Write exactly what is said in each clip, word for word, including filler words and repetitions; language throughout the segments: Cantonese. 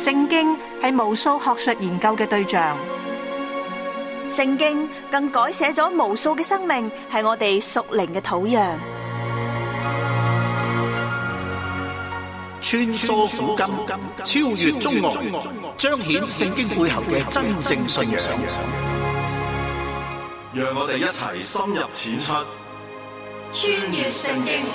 聖經係無數學術研究嘅對象， 聖經更改寫咗無數嘅生命，係我哋屬靈嘅土壤。 穿梭古今，超越中外，彰顯聖經背後嘅真正信仰。 讓我哋一齊深入淺出， 穿越聖經。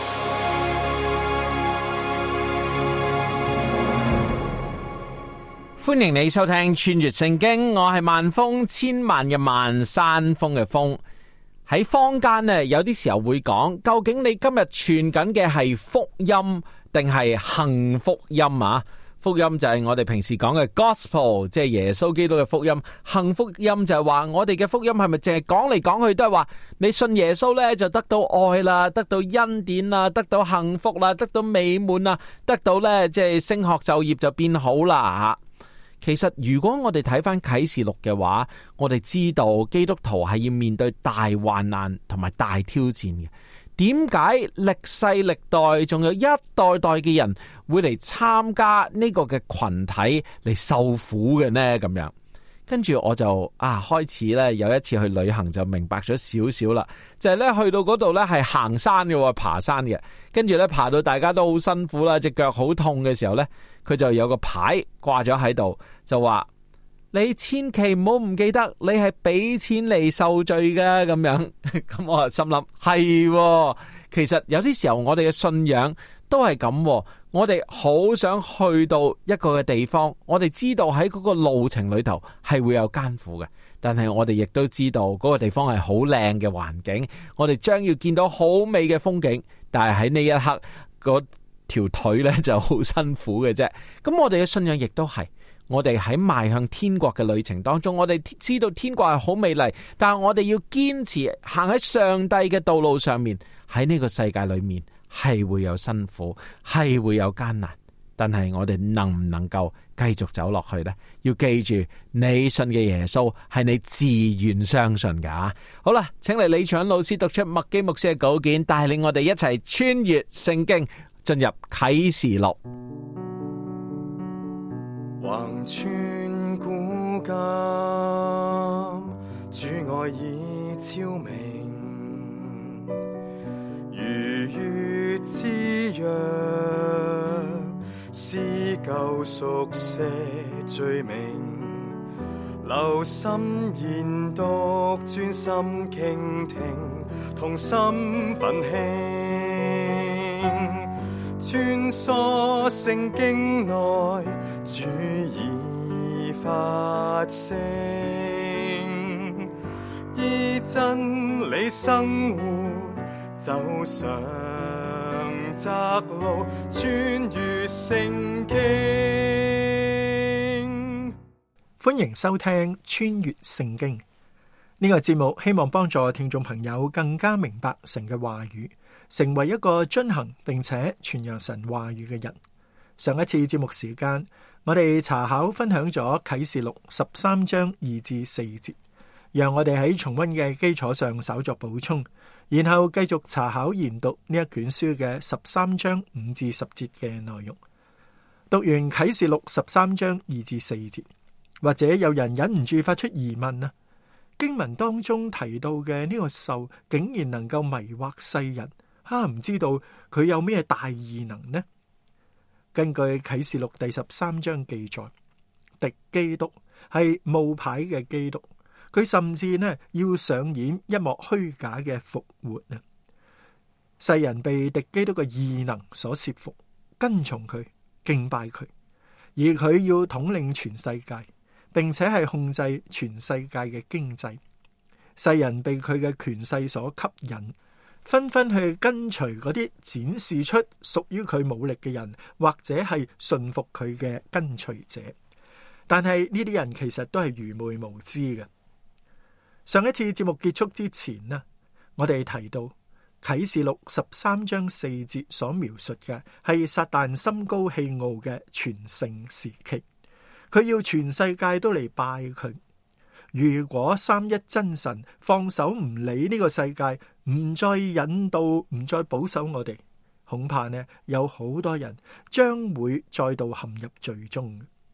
歡迎你收聽穿越聖經，我係萬峰，千萬嘅萬，山峰嘅峰。喺坊間呢，有啲時候會講，究竟你今日傳緊嘅係福音定係幸福音啊？福音就係我哋平時講嘅 gospel， 即係耶穌基督嘅福音。幸福音就係話我哋嘅福音係咪淨係講嚟講去都係話你信耶穌呢，就得到愛啦，得到恩典啦，得到幸福啦，得到美滿啦，得到呢即係升學就業就變好啦吓。其實如果我哋睇翻啟示錄嘅話，我哋知道基督徒係要面對大患難同埋大挑戰嘅。點解歷世歷代仲有一代代嘅人會嚟參加呢個嘅群體嚟受苦嘅呢？咁樣跟住我就啊開始咧有一次去旅行就明白咗少少啦，就係咧去到嗰度咧係行山嘅，爬山嘅，跟住咧爬到大家都好辛苦啦，隻腳好痛嘅時候咧，佢就有個牌掛咗喺度，就話你千祈唔好唔記得，你係俾錢嚟受罪嘅咁樣。咁我就心諗係，其實有啲時候我哋嘅信仰都係咁，我哋好想去到一個嘅地方，我哋知道喺嗰個路程裏頭係會有艱苦嘅，但係我哋亦都知道嗰個地方係好靚嘅環境，我哋將要見到好美嘅風景，但係喺呢一刻嗰條腿咧就好辛苦嘅啫。咁我哋嘅信仰亦都係，我哋喺邁向天國嘅旅程當中，我哋知道天國係好美麗，但係我哋要堅持行喺上帝嘅道路上面，喺呢個世界裏面係會有辛苦，係會有艱難，但係我哋能唔能夠繼續走落去呢？要記住，你信嘅耶穌係你自願相信噶。好啦，請嚟李長老師讀出麥基牧師嘅稿件，帶領我哋一齊穿越聖經，進入啟示錄。 橫穿古今，主愛已昭明，如月之約，撕舊贖些罪名，留心研讀，專心傾聽，同心奮興，穿梭聖經內，主已發聲，依真理生活，走上窄路，穿越聖經。 歡迎收聽穿越聖經呢個節目，希望幫助聽眾朋友更加明白神嘅話語，成為一個遵行並且傳揚神話語嘅人。上一次節目時間，我哋查考分享咗啟示錄十三章二至四節，讓我哋喺重溫嘅基礎上稍作補充，然後繼續查考研讀呢一卷書嘅十三章五至十節嘅內容。讀完啟示錄十三章二至四節，或者有人忍唔住發出疑問啊，經文當中提到嘅呢個獸竟然能夠迷惑世人，哈，唔知道佢有咩大異能呢？根據啟示錄第十三章記載，敵基督係冒牌嘅基督，佢甚至呢要上演一幕虛假嘅復活啊！世人被敵基督嘅異能所懾服，跟從佢，敬拜佢，而佢要統領全世界，並且係控制全世界嘅經濟。世人被佢嘅權勢所吸引，紛紛去跟隨嗰啲展示出屬於佢武力嘅人，或者係順服佢嘅跟隨者。但係呢啲人其實都係愚昧無知嘅。上一次節目結束之前呢，我哋提到啟示錄十三章四節所描述嘅係撒旦心高氣傲嘅全盛時期，佢要全世界都嚟拜佢。如果三一真神放手唔理呢個世界，唔再引導，唔再保守我哋，恐怕呢有好多人將會再度陷入罪中。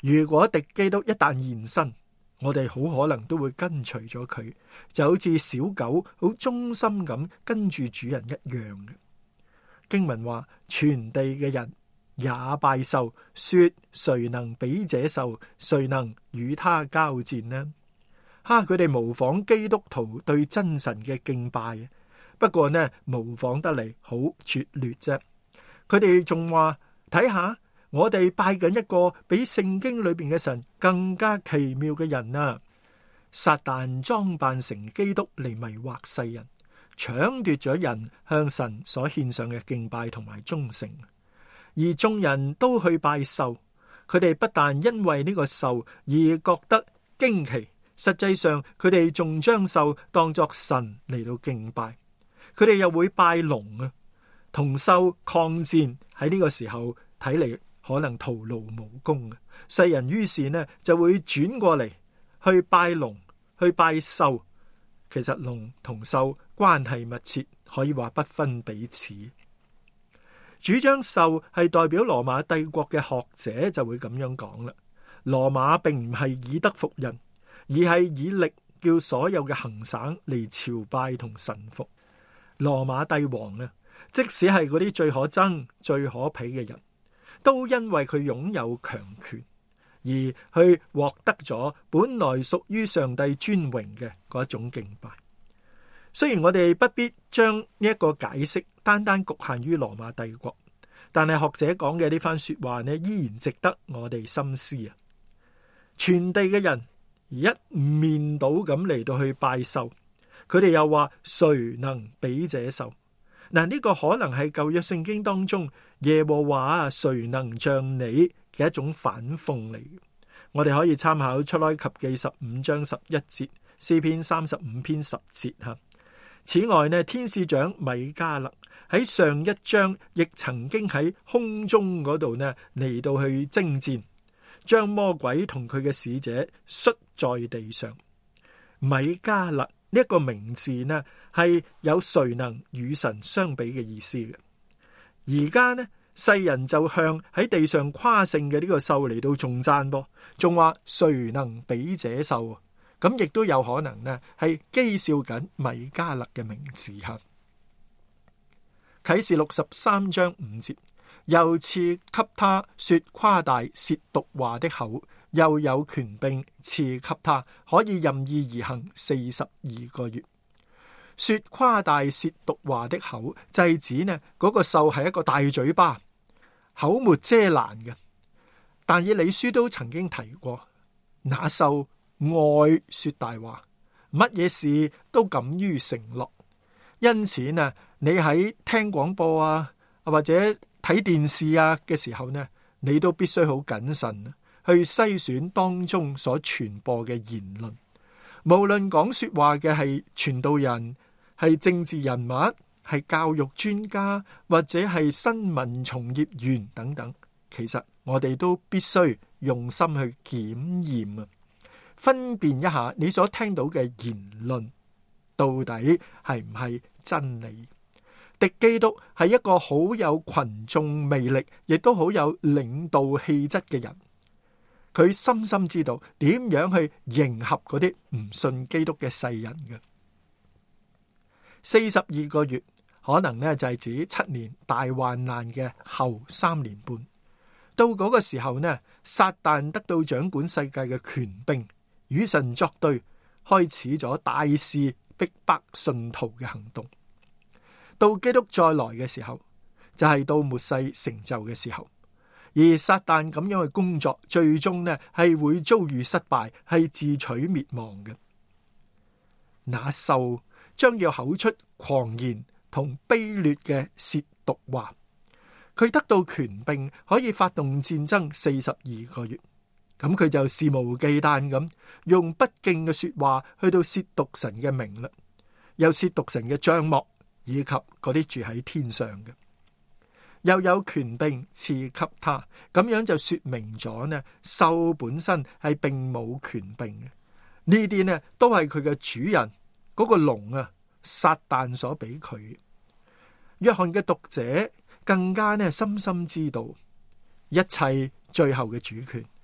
如果敵基督一旦現身，我哋好可能都會跟隨咗佢，就好似小狗好忠心咁跟住主人一樣嘅。經文話，全地嘅人也拜獸，說誰能比這獸？誰能與他交戰呢？哈！佢哋模仿基督徒對真神嘅敬拜，不過呢，模仿得嚟好拙劣啫。佢哋仲話，睇下我哋拜緊一個比聖經裏邊嘅神更加奇妙嘅人啊！撒旦裝扮成基督嚟迷惑世人，搶奪咗人向神所獻上嘅敬拜同埋忠誠，而眾人都去拜獸。佢哋不但因為呢個獸而覺得驚奇，實際上佢哋仲將獸當作神嚟到敬拜。佢哋又會拜龍啊，同獸抗戰。喺呢個時候睇嚟可能徒勞無功啊！世人於是呢就會轉過嚟去拜龍，去拜獸。其實龍同獸關係密切，可以話不分彼此。主張獸係代表羅馬帝國嘅學者就會咁樣講啦。羅馬並唔係以德服人，而係以力叫所有嘅行省嚟朝拜同臣服。羅馬帝王啊，即使係嗰啲最可憎、最可鄙嘅人，都因為佢擁有強權，而去獲得咗本來屬於上帝尊榮嘅嗰種敬拜。雖然我哋不必將呢一個解釋單單局限於羅馬帝國，但係學者講嘅呢番說話呢，依然值得我哋深思啊！全地嘅人一面倒咁嚟到去拜獸，佢哋又話誰能比這獸？嗱，呢個可能係舊約聖經當中耶和華啊，誰能像你嘅一種反諷嚟。我哋可以參考出埃及記十五章十一節，詩篇三十五篇十節吓。此外呢，天使長米迦勒喺上一章亦曾經喺空中嗰度呢嚟到去征戰，將魔鬼同佢嘅使者摔在地上。米迦勒呢一個名字呢係有誰能與神相比嘅意思嘅。而家呢，世人就向喺地上誇勝嘅呢個獸嚟到頌讚噃，仲話誰能比這獸？咁亦都有可能呢係譏笑緊米迦勒嘅名字吓。啟示錄十三章五節，又賜給他說誇大褻瀆話的口，又有權柄賜給他，可以任意而行四十二個月。說誇大褻瀆話的口，就係指呢嗰個獸係一個大嘴巴，口沒遮攔嘅。但以理書都曾經提過，那獸愛說大話，乜嘢事都敢於承諾。因此呢，你喺聽廣播啊，或者睇電視啊嘅時候呢，你都必須好謹慎去篩選當中所傳播嘅言論。無論講說話嘅係傳道人、係政治人物、係教育專家，或者係新聞從業員等等，其實我哋都必須用心去檢驗啊，分辨一下你所聽到嘅言論到底係唔係真理。敵基督係一個好有群眾魅力，亦都好有領導氣質嘅人。佢深深知道點樣去迎合嗰啲唔信基督嘅世人嘅。四十二個月可能呢就係指七年大患難嘅後三年半。到嗰個時候呢，撒旦得到掌管世界嘅權柄，與神作對，開始咗大肆逼迫信徒嘅行動。到基督再來嘅時候，就係到末世成就嘅時候。而撒旦咁樣嘅工作，最終呢係會遭遇失敗，係自取滅亡嘅。那獸將要口出狂言同卑劣嘅褻瀆話，佢得到權柄，可以發動戰爭四十二個月。咁佢就肆無忌憚咁用不敬嘅說話去到褻瀆神嘅名啦，又褻瀆神嘅帳幕，以及嗰啲住喺天上嘅。又有權柄賜給他，咁樣就說明咗呢，獸本身係並冇權柄嘅。呢啲呢都係佢嘅主人嗰個龍啊，撒旦所俾佢。約翰嘅讀者更加呢深深知道，一切最後嘅主權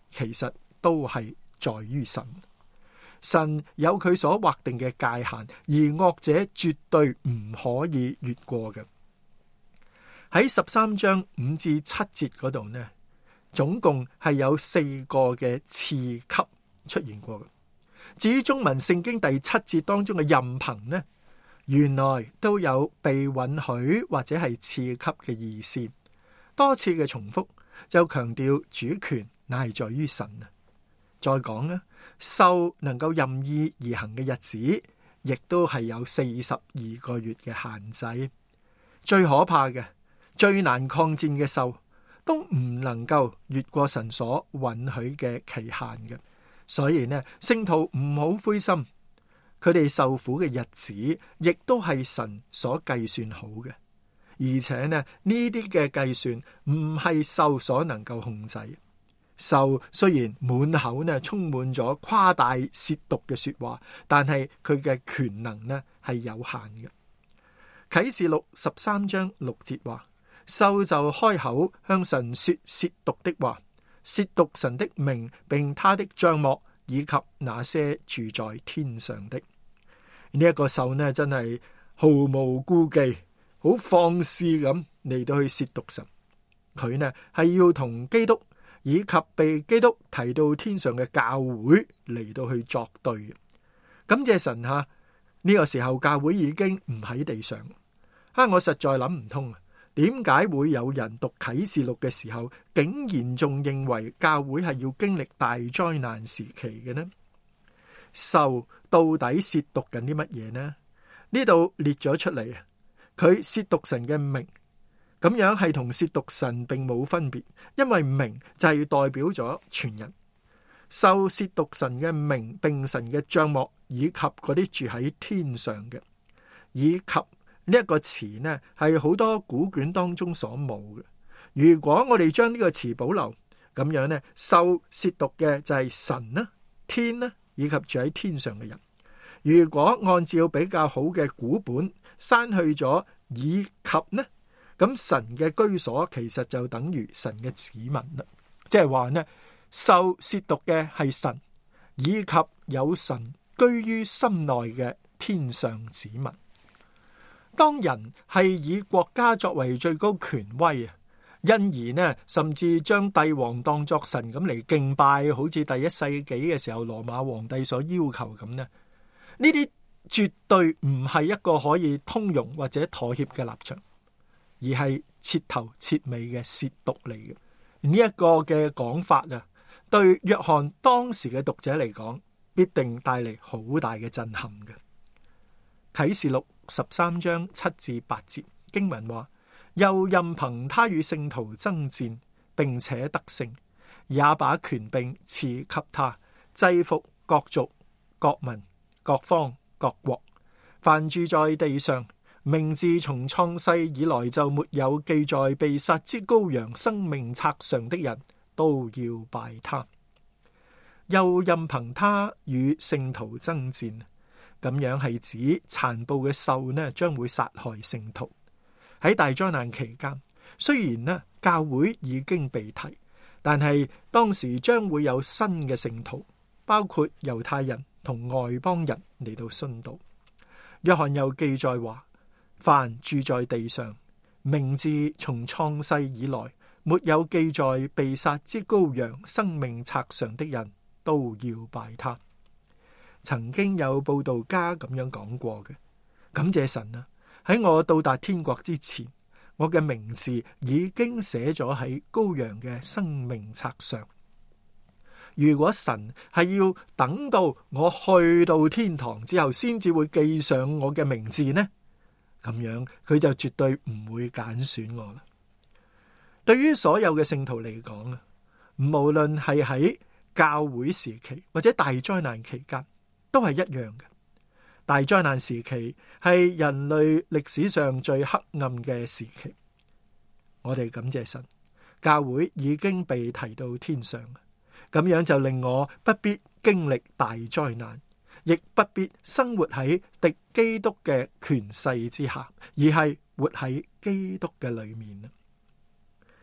其實都係在於神。神有佢所劃定嘅界限，而惡者絕對唔可以越過嘅。喺十三章五至七節嗰度呢，總共係有四個嘅次級出現過嘅。至於中文聖經第七節當中嘅任憑呢，原來都有被允許或者係次級嘅意思。多次嘅重複就強調主權乃係在於神啊。再講呢，獸能夠任意而行嘅日子，亦都係有四十二個月嘅限制。最可怕嘅、最難抗戰嘅獸，都唔能夠越過神所允許嘅期限嘅。所以呢，聖徒唔好灰心，佢哋受苦嘅日子，亦都係神所計算好嘅。而且呢，呢啲嘅計算唔係獸所能夠控制。獸雖然滿口呢充滿咗誇大褻瀆嘅說話，但係佢嘅權能呢係有限嘅。啟示錄十三章六節話，獸就開口向神說褻瀆的話，褻瀆神的名，並他的帳幕，以及那些住在天上的。呢、這、一個獸呢，真係毫無顧忌，好放肆咁嚟到去褻瀆神。佢呢係要同基督以及被基督提到天上嘅教會嚟到去作對。感謝神吓，呢個時候教會已經唔喺地上。啊，我實在諗唔通啊，點解會有人讀啟示錄嘅時候，竟然仲認為教會係要經歷大災難時期嘅呢？獸到底褻瀆緊啲乜嘢呢？呢度列咗出嚟啊，佢褻瀆神嘅名。咁樣係同褻瀆神並冇分別，因為名就係代表咗全人。受褻瀆神嘅名並神嘅帳幕，以及嗰啲住喺天上嘅，以及呢一個詞呢係好多古卷當中所冇嘅。如果我哋將呢個詞保留，咁樣呢，受褻瀆嘅就係神啦、天啦，以及住喺天上嘅人。如果按照比較好嘅古本刪去咗以及呢，咁神嘅居所其實就等於神嘅子民啦，即係話呢，受褻瀆嘅係神，以及有神居於心內嘅天上子民。當人係以國家作為最高權威啊，因而呢，甚至將帝王當作神咁嚟敬拜，好似第一世紀嘅時候羅馬皇帝所要求咁呢，呢啲絕對唔係一個可以通融或者妥協嘅立場，而係徹頭徹尾嘅褻瀆嚟嘅。呢一個嘅講法啊，對約翰當時嘅讀者嚟講，必定帶嚟好大嘅震撼嘅。啟示錄十三章七至八節經文話，又任憑他與聖徒爭戰，並且得勝，也把權柄賜給他，制服各族、各民、各方、各國，凡住在地上，名字從創世以來就沒有記在被殺之羔羊生命冊上的人，都要拜他。又任憑他與聖徒爭戰，咁樣係指殘暴嘅獸呢將會殺害聖徒。喺大災難期間，雖然呢教會已經被提，但係當時將會有新嘅聖徒，包括猶太人同外邦人嚟到殉道。約翰又記載話，凡住在地上，名字從創世以來沒有記在被殺之羔羊生命冊上的人，都要拜他。曾經有報道家咁樣講過嘅，感謝神啊！喺我到達天國之前，我嘅名字已經寫咗喺羔羊嘅生命冊上。如果神係要等到我去到天堂之後，先至會記上我嘅名字呢？咁樣佢就絕對唔會揀選我啦。對於所有嘅聖徒嚟講啊，無論係喺教會時期或者大災難期間，都係一樣嘅。大災難時期係人類歷史上最黑暗嘅時期。我哋感謝神，教會已經被提到天上，咁樣就令我不必經歷大災難，亦不必生活喺敵基督嘅權勢之下，而係活喺基督嘅裏面。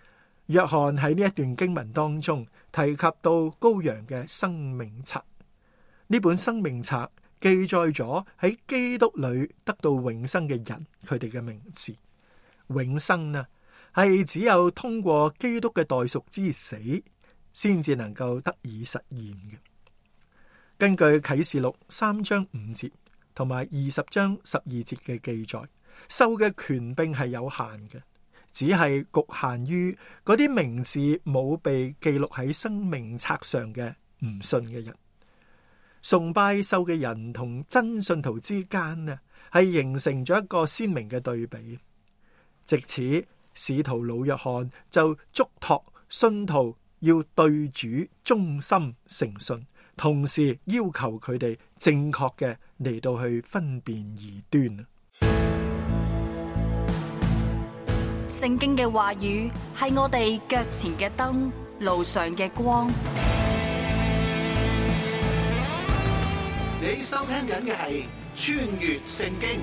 約翰喺呢一段經文當中提及到羔羊嘅生命冊，呢本生命冊記載咗喺基督裏得到永生嘅人，佢哋嘅名字。永生啊，係只有通過基督嘅代贖之死，先至能夠得以實現嘅。根據啟示錄三章五節同埋二十章十二節嘅記載，獸嘅權柄係有限嘅，只係局限於嗰啲名字冇被記錄喺生命冊上嘅唔信嘅人。崇拜獸嘅人同真信徒之間呢，係形成咗一個鮮明嘅對比。藉此，使徒老約翰就囑託信徒要對主忠心誠信，同時要求佢哋正確嘅嚟到去分辨異端。 聖經嘅話語係我哋腳前嘅燈，路上嘅光。 你收聽緊嘅係穿越聖經。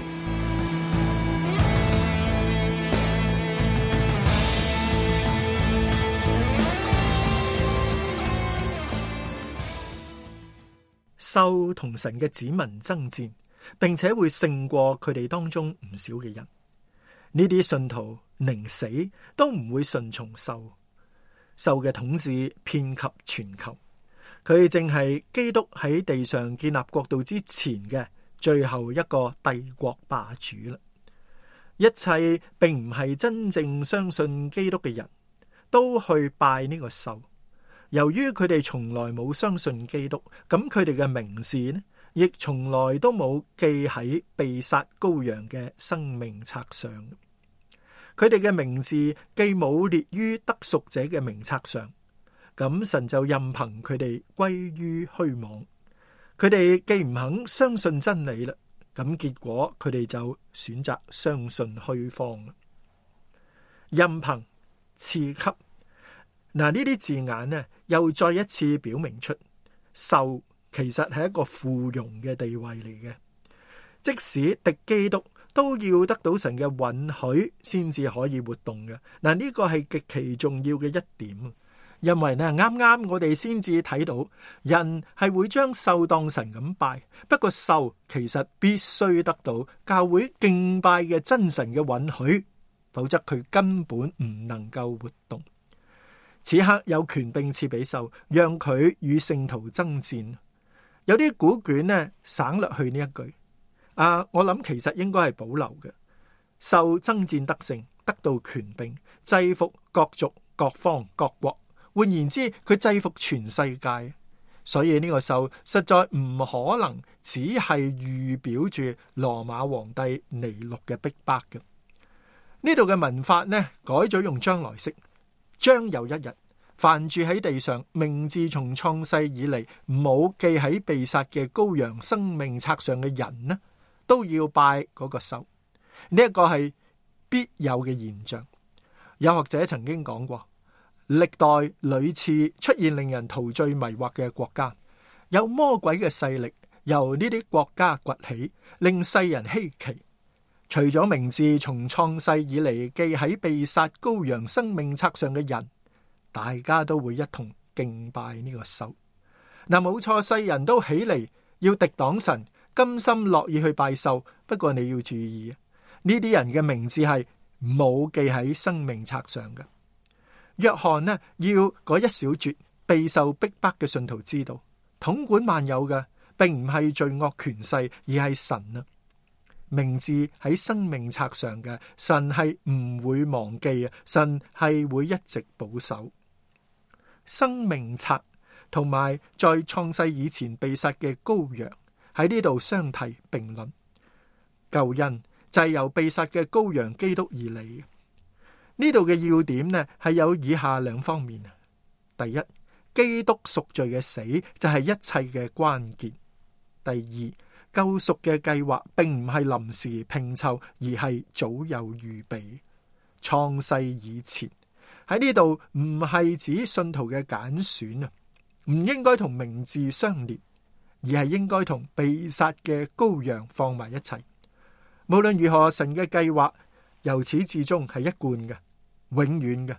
獸同神嘅子民爭戰，並且會勝過佢哋當中唔少嘅人。呢啲信徒寧死都唔會順從獸。獸嘅統治遍及全球，佢正係基督喺地上建立國度之前嘅最後一個帝國霸主啦。一切並唔係真正相信基督嘅人都去拜呢個獸。由於佢哋從來冇相信基督，咁佢哋嘅名字呢，亦從來都冇記喺被殺羔羊嘅生命冊上。佢哋嘅名字既冇列於得贖者嘅名冊上，咁神就任憑佢哋歸於虛妄。佢哋既唔肯相信真理啦，咁結果佢哋就選擇相信虛謊。任憑、賜給，嗱，呢啲字眼呢，又再一次表明出獸其實係一個附庸嘅地位嚟嘅。即使敵基督都要得到神嘅允許先至可以活動嘅。嗱，呢個係極其重要嘅一點，因為呢啱啱我哋先至睇到人係會將獸當神咁拜，不過獸其實必須得到教會敬拜嘅真神嘅允許，否則佢根本唔能夠活動。此刻有權柄賜俾獸，讓佢與聖徒爭戰。有啲古卷呢省略去呢一句，啊，我諗其實應該係保留嘅。獸爭戰得勝，得到權柄，制服各族、各方、各國。換言之，佢制服全世界。所以呢個獸實在唔可能只係預表住羅馬皇帝尼祿嘅逼迫嘅。呢度嘅文法呢改咗用將來式。將有一日，凡住喺地上，名字從創世以嚟冇記喺被殺嘅羔羊生命冊上嘅人呢，都要拜嗰個獸。呢一個係必有嘅現象。有學者曾經講過，歷代屢次出現令人陶醉迷惑嘅國家，有魔鬼嘅勢力由呢啲國家崛起，令世人稀奇。除咗名字從創世以嚟記喺被殺羔羊生命冊上嘅人，大家都會一同敬拜呢個獸。嗱，冇錯，世人都起嚟要敵擋神，甘心樂意去拜獸。不過你要注意，呢啲人嘅名字係冇記喺生命冊上嘅。約翰呢，要嗰一小撮備受逼迫嘅信徒知道，統管萬有嘅並唔係罪惡權勢，而係神啊。名字喺生命冊上嘅，神係唔會忘記啊，神係會一直保守。生命冊同埋在創世以前被殺嘅羔羊喺呢度相提並論。救恩就係由被殺嘅羔羊基督而嚟。呢度嘅要點呢係有以下兩方面。第一，基督贖罪嘅死就係一切嘅關鍵。第二，救贖嘅計劃並唔係臨時拼湊，而係早有預備。創世以前喺呢度唔係指信徒嘅揀選啊，唔應該同名字相連，而係應該同被殺嘅羔羊放埋一齊。無論如何，神嘅計劃由始至終係一貫嘅，永遠嘅。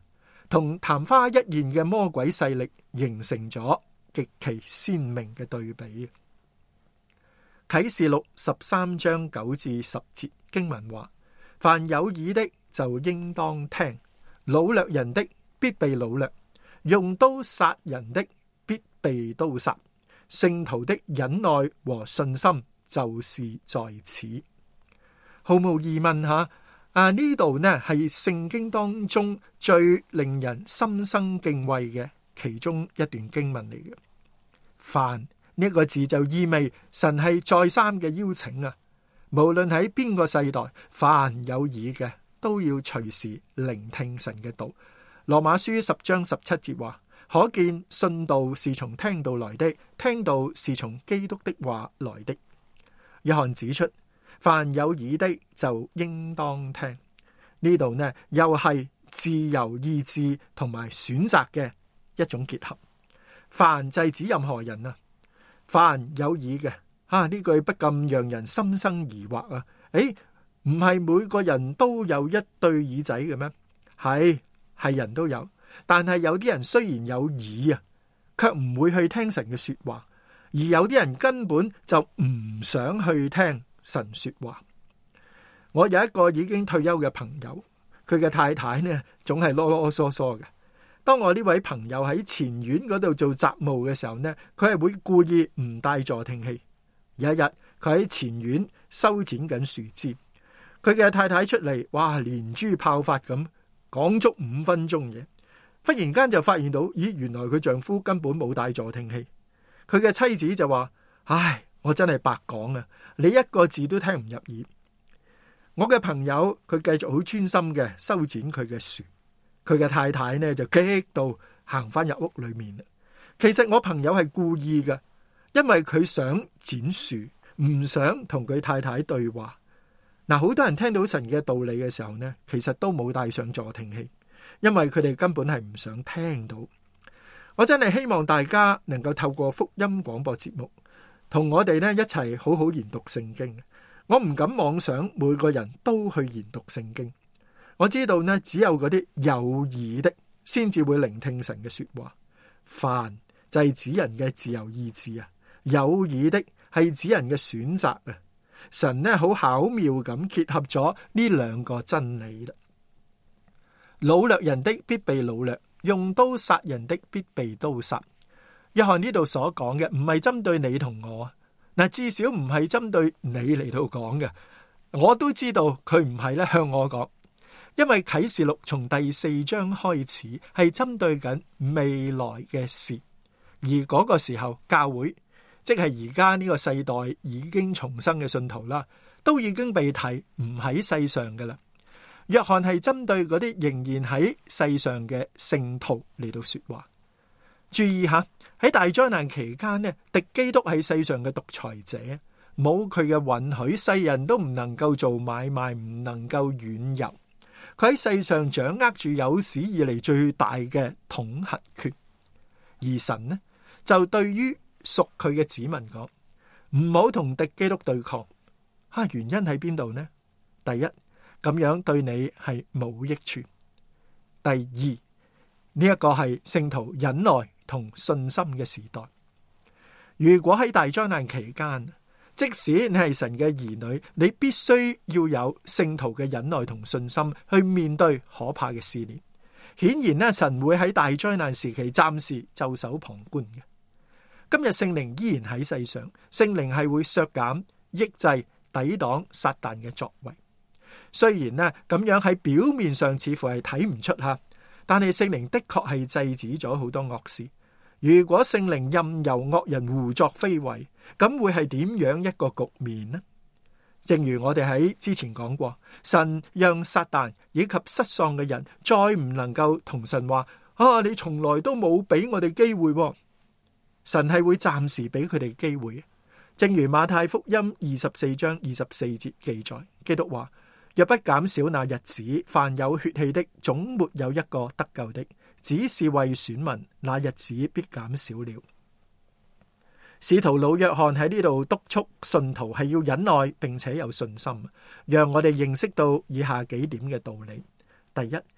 同曇花一現嘅魔鬼勢力形成咗極其鮮明嘅對比。啟示錄十三章九至十節經文話：凡有耳的就應當聽，擄掠人的必被擄掠，用刀殺人的必被刀殺，聖徒的忍耐和信心就是在此。毫無疑問吓，啊呢度呢係聖經當中最令人心生敬畏嘅其中一段經文嚟嘅。凡呢個字就意味神係再三嘅邀請啊！無論喺邊個世代，凡有耳嘅都要隨時聆聽神嘅道。羅馬書十章十七節話：可見信道是從聽道來的，聽道是從基督的話來的。約翰指出，凡有耳的就應當聽。呢度呢又係自由意志同埋選擇嘅一種結合。凡就係指任何人啊，凡有耳嘅，啊呢句不禁讓人心生疑惑啊！誒，唔係每個人都有一對耳仔嘅咩？係係人都有，但係有啲人雖然有耳啊，卻唔會去聽神嘅說話，而有啲人根本就唔想去聽神說話。我有一個已經退休嘅朋友，佢嘅太太呢總係囉囉嗦嗦嘅。當我呢位朋友喺前院嗰度做雜務嘅時候呢，佢係會故意唔帶助聽器。有一日佢喺前院修剪緊樹枝，佢嘅太太出嚟，哇連珠炮發咁講足五分鐘嘢，忽然間就發現到，咦原來佢丈夫根本冇帶助聽器。佢嘅妻子就話：唉，我真係白講啊，你一個字都聽唔入耳。我嘅朋友佢繼續好專心嘅修剪佢嘅樹。佢嘅太太呢就激到行翻入屋裏面。其實我朋友係故意嘅，因為佢想剪樹，唔想同佢太太對話。嗱，好多人聽到神嘅道理嘅時候呢，其實都冇帶上助聽器，因為佢哋根本係唔想聽到。我真係希望大家能夠透過福音廣播節目，同我哋呢一齊好好研讀聖經。我唔敢妄想每個人都去研讀聖經。我知道呢，只有嗰啲有耳的先至會聆聽神嘅說話。凡就係指人嘅自由意志啊，有耳的係指人嘅選擇啊。神呢好巧妙咁結合咗呢兩個真理啦。擄掠人的必被擄掠，用刀殺人的必被刀殺。約翰呢度所講嘅唔係針對你同我，嗱至少唔係針對你嚟到講嘅。我都知道佢唔係咧向我講。因為啟示錄從第四章開始係針對緊未來嘅事，而嗰個時候教會，即係而家呢個世代已經重生嘅信徒啦，都已經被提唔喺世上㗎喇。約翰係針對嗰啲仍然喺世上嘅聖徒嚟到說話。注意下，喺大災難期間呢，敵基督係世上嘅獨裁者，冇佢嘅允許，世人都唔能夠做買賣，唔能夠遠遊。佢喺世上掌握住有史以嚟最大嘅統轄權，而神呢就對於屬佢嘅子民講，唔好同敵基督對抗。啊，原因喺邊度呢？第一，咁樣對你係冇益處；第二，呢一個係聖徒忍耐同信心嘅時代。如果喺大災難期間，即使你係神嘅兒女，你必須要有聖徒嘅忍耐同信心去面對可怕嘅試煉。顯然呢，神會喺大災難時期暫時袖手旁觀嘅。今日聖靈依然喺世上，聖靈係會削減、抑制、抵擋撒旦嘅作為。雖然呢咁樣喺表面上似乎係睇唔出吓，但係聖靈的確係制止咗好多惡事。如果聖靈任由惡人胡作非為，咁會係點樣一個局面呢？正如我哋喺之前講過，神讓撒旦以及失喪嘅人再唔能夠同神話啊，你從來都冇俾我哋機會。神係會暫時俾佢哋機會。正如馬太福音二十四章二十四節記載，基督話：若不減少那日子，凡有血氣的總沒有一個得救的。只是為選民，那日子必減少了。使徒老約翰喺呢度督促信徒係要忍耐並且有信心，讓我哋認識到以下幾點嘅道理。第一，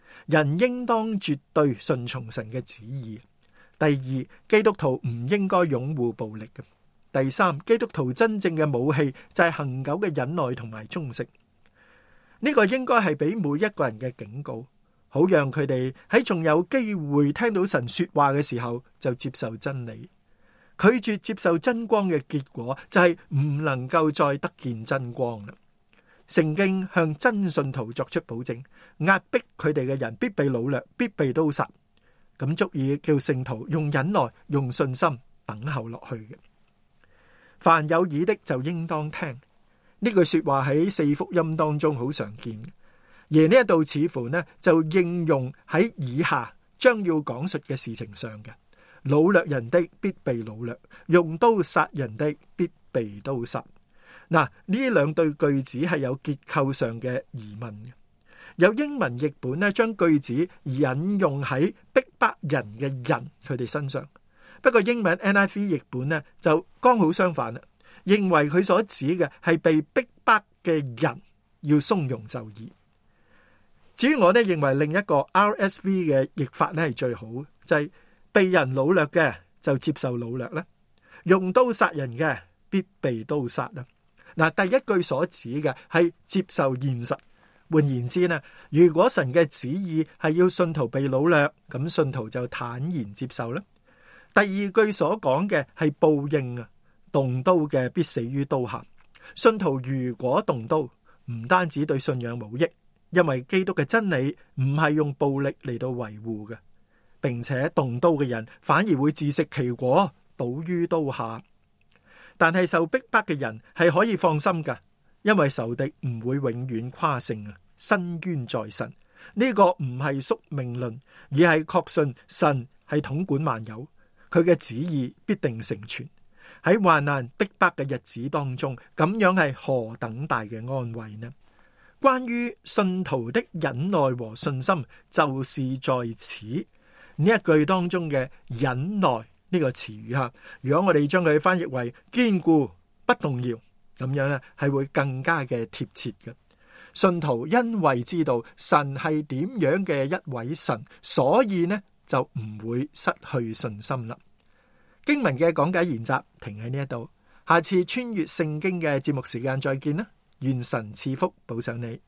人應當絕對順從神嘅旨意。第二，基督徒唔應該擁護暴力嘅。第三，基督徒真正嘅武器就係恆久嘅忍耐同埋忠誠。呢個應該係俾每一個人嘅警告，好讓佢哋喺仲有機會聽到神說話嘅時候就接受真理。拒絕接受真光嘅結果就係唔能夠再得見真光啦。聖經向真信徒作出保證，壓迫佢哋嘅人必被擄掠，必被刀殺，咁足以叫聖徒用忍耐、用信心等候落去嘅。凡有耳的就應當聽，呢句說話喺四福音當中好常見，而呢一度似乎呢就應用喺以下將要講述嘅事情上嘅。擄掠人的必被擄掠，用刀殺人的必被刀殺。嗱，呢兩對句子係有結構上嘅疑問嘅。有英文譯本呢將句子引用喺逼迫人嘅人佢哋身上，不過英文 N I V 譯本呢就剛好相反啦，認為佢所指嘅係被逼迫嘅人要鬆容就義。至於我呢認為另一個 R S V 嘅譯法呢係最好，就係、是、被人擄掠嘅就接受擄掠啦，用刀殺人嘅必被刀殺啦。嗱，第一句所指嘅係接受現實，換言之呢，如果神嘅旨意係要信徒被擄掠，咁信徒就坦然接受啦。第二句所講嘅係報應啊，動刀嘅必死於刀下。信徒如果動刀，唔單止對信仰無益，因為基督嘅真理唔係用暴力嚟到維護嘅，並且動刀嘅人反而會自食其果，倒於刀下。但係受逼迫嘅人係可以放心噶，因為仇敵唔會永遠誇勝啊，伸冤在神。呢個唔係宿命論，而係確信神係統管萬有，佢嘅旨意必定成全。喺患難逼迫嘅日子當中，咁樣係何等大嘅安慰呢？關於信徒的忍耐和信心，就是在此。呢一句當中嘅忍耐呢個詞語吓，如果我哋將佢翻譯為堅固不動搖，咁樣呢係會更加嘅貼切嘅。信徒因為知道神係點樣嘅一位神，所以呢就唔會失去信心啦。經文嘅講解研習停喺呢一度，下次穿越聖經嘅節目時間再見啦。願神賜福保守你。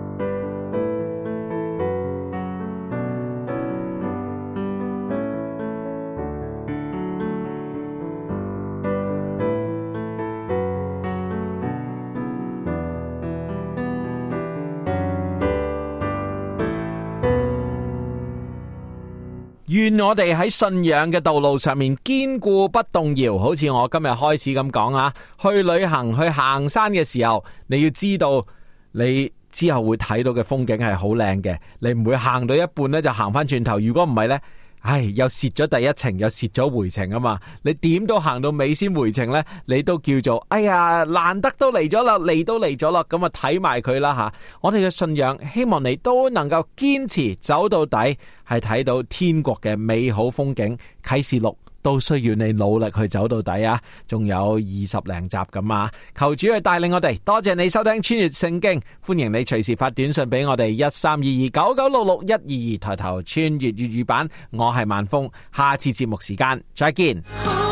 願我哋喺信仰嘅道路上面堅固不動搖，好似我今日開始咁講啊，去旅行去行山嘅時候，你要知道你之後會睇到嘅風景係好靚嘅，你唔會行到一半咧就行翻轉頭，如果唔係呢，唉，又蝕咗第一程，又蝕咗回程啊嘛！你點都行到尾先回程呢，你都叫做哎呀，難得都嚟咗啦，嚟都嚟咗啦，咁啊睇埋佢啦吓！我哋嘅信仰，希望你都能夠堅持走到底，係睇到天國嘅美好風景。啟示錄都需要你努力去走到底啊！仲有二十零集咁啊！求主去帶領我哋，多謝你收聽穿越聖經，歡迎你隨時發短信俾我哋一三二二九九六六一二二，抬頭穿越粵語版，我係萬峰，下次節目時間再見。